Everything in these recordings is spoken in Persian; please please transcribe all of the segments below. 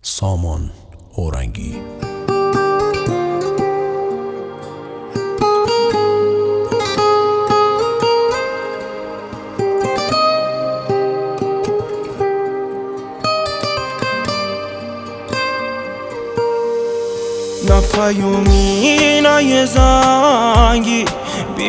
سامان اورنگی. نه پیومی نه یه زنگی، بی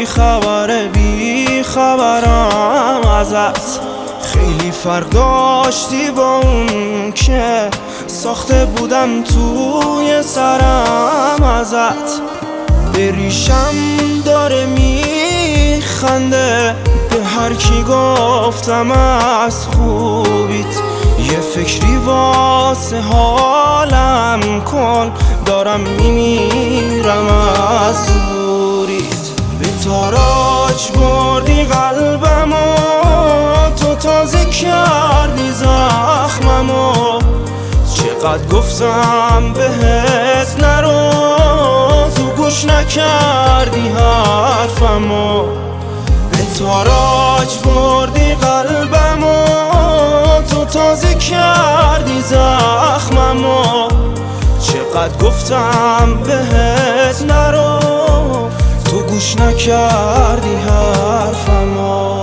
خبرم ازت. خیلی فرق داشتی با اون که ساخته بودم توی سرم ازت. به ریشم داره میخنده، به هر کی گفتم از خوبیت. یه فکری واسه حالم کن، دارم میمیرم از دوریت. به تاراج بردی قلبمو، تو تازه کردی زخممو. چقدر گفتم بهت نرو، تو گوش نکردی حرفمو. به تاراج بردی قلبمو، تو تازه کردی زخممو. چقدر گفتم بهت نرو، تو گوش نکردی حرفمو.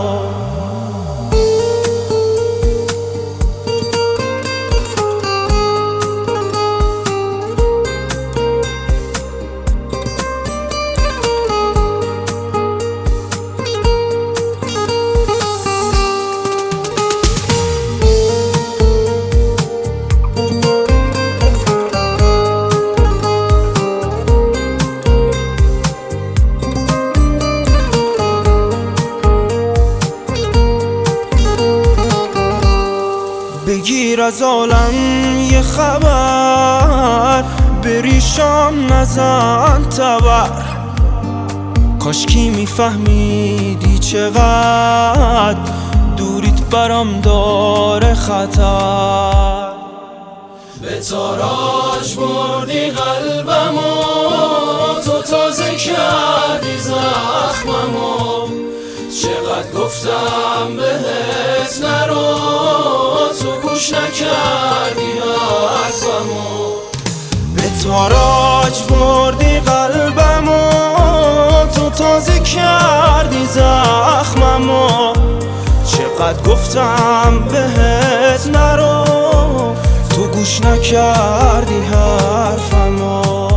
بگیر از عالم یه خبر، به ریشام نزن تبر. کاشکی میفهمیدی چقدر دوریت برام داره خطر. به تاراج بردی قلبمو، تو تازه کردی زخممو. چقدر گفتم بهت نرو، تو گوش نکردی حرفمو. به تاراج بردی قلبمو، تو تازه کردی زخممو. چقدر گفتم بهت نرو، تو گوش نکردی حرفمو.